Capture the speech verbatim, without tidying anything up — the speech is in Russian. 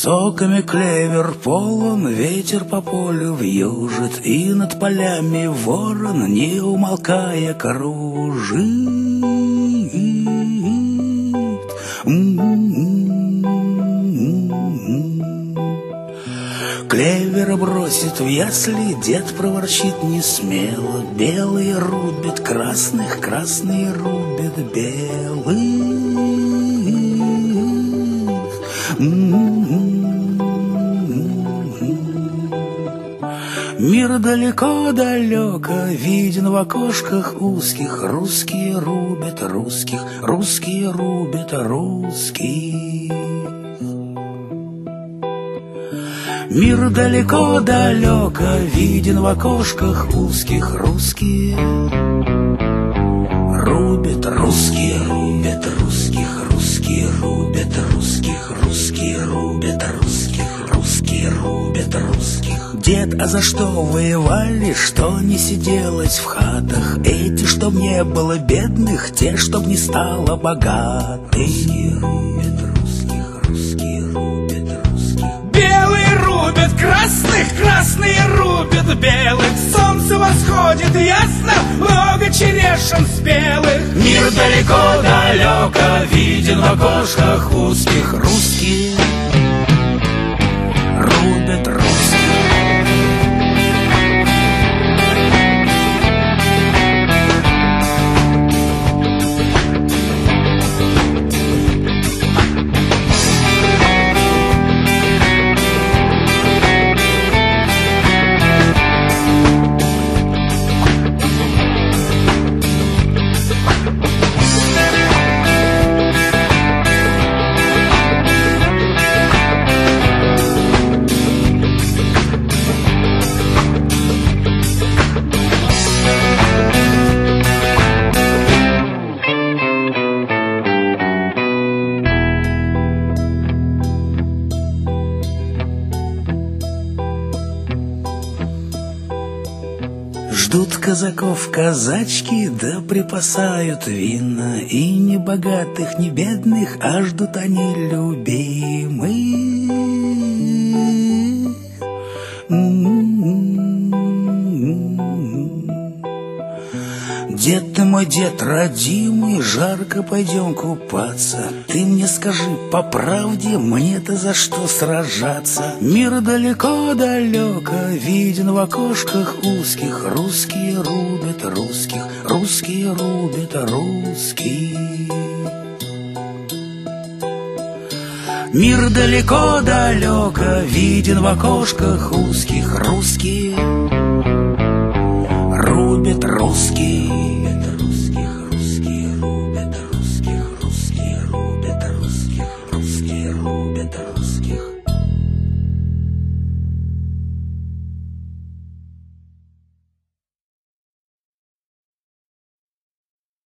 Соками клевер полон, ветер по полю вьюжит, и над полями ворон, не умолкая, кружит. Клевера бросит в ясли, дед проворчит несмело: белые рубят красных, красные рубят белых. Мир далеко-далеко виден в окошках узких, русские рубят русских, русские рубят русских. Мир далеко-далеко виден в окошках узких, русские рубят русские, рубят русских, русские рубят русских, русские рубят русских, русские рубят русских. Дед, а за что воевали, что не сиделось в хатах? Эти, чтоб не было бедных, те, чтоб не стало богатых. Русские рубят русских, русские рубят русских. Белые рубят красных, красные рубят белых. Солнце восходит ясно, много черешин спелых. Мир далеко-далеко виден в окошках узких, русские рубят русских. Ждут казаков казачки, да припасают вина, и ни богатых, ни бедных, а ждут они любимых. Дед ты мой, дед родимый, жарко пойдем купаться. Ты мне скажи по правде, мне-то за что сражаться? Мир далеко-далеко виден в окошках узких, русские рубят русских, русские рубят русских. Мир далеко-далеко виден в окошках узких, русские рубят русские.